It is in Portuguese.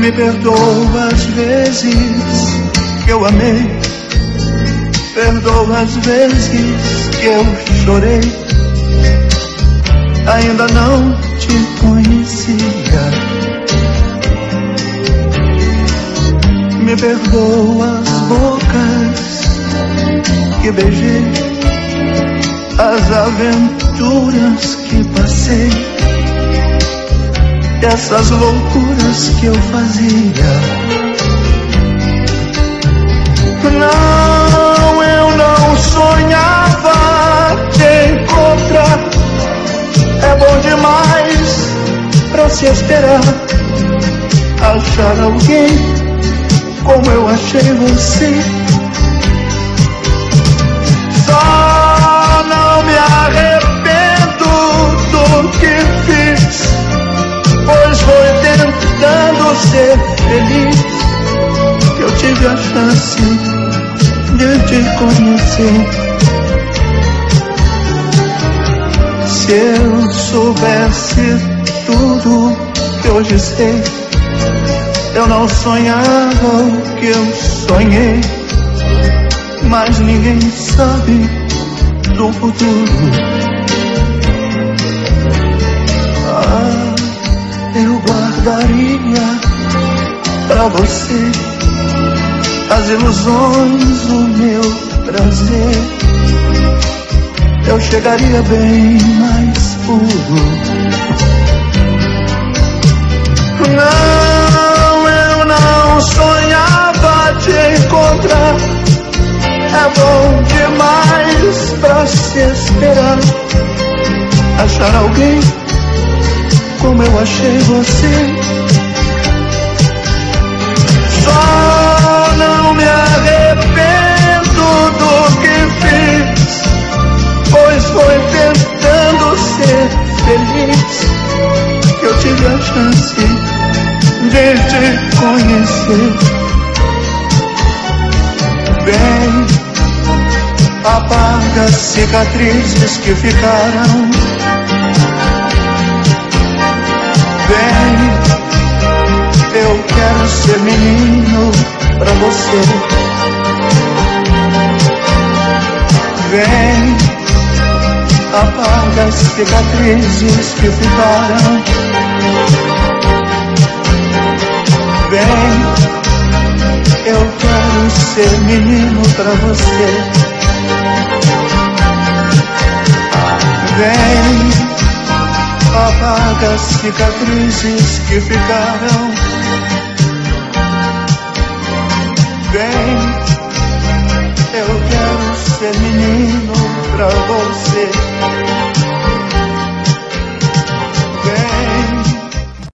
Me perdoa as vezes que eu amei, perdoa as vezes que eu chorei. Ainda não te conhecia. Me perdoa as bocas que beijei, as aventuras que passei, essas loucuras que eu fazia. Não, eu não sonhava te encontrar. É bom demais pra se esperar achar alguém como eu achei você. Só não me arrependo do que fiz, pois foi tentando ser feliz que eu tive a chance de te conhecer. Se eu soubesse tudo que hoje sei, eu não sonhava o que eu sonhei. Mas ninguém sabe do futuro. Eu guardaria pra você as ilusões, o meu prazer. Eu chegaria bem mais puro. Não, eu não sonhava te encontrar. É bom demais pra se esperar achar alguém como eu achei você. Só não me arrependo do que fiz, pois foi tentando ser feliz que eu tive a chance de te conhecer. Vem, apaga as cicatrizes que ficaram. Vem, eu quero ser menino pra você. Vem, apaga as cicatrizes que ficaram. Vem, eu quero ser menino pra você. Vem, apaga as cicatrizes que ficaram. Vem, eu quero ser menino pra você.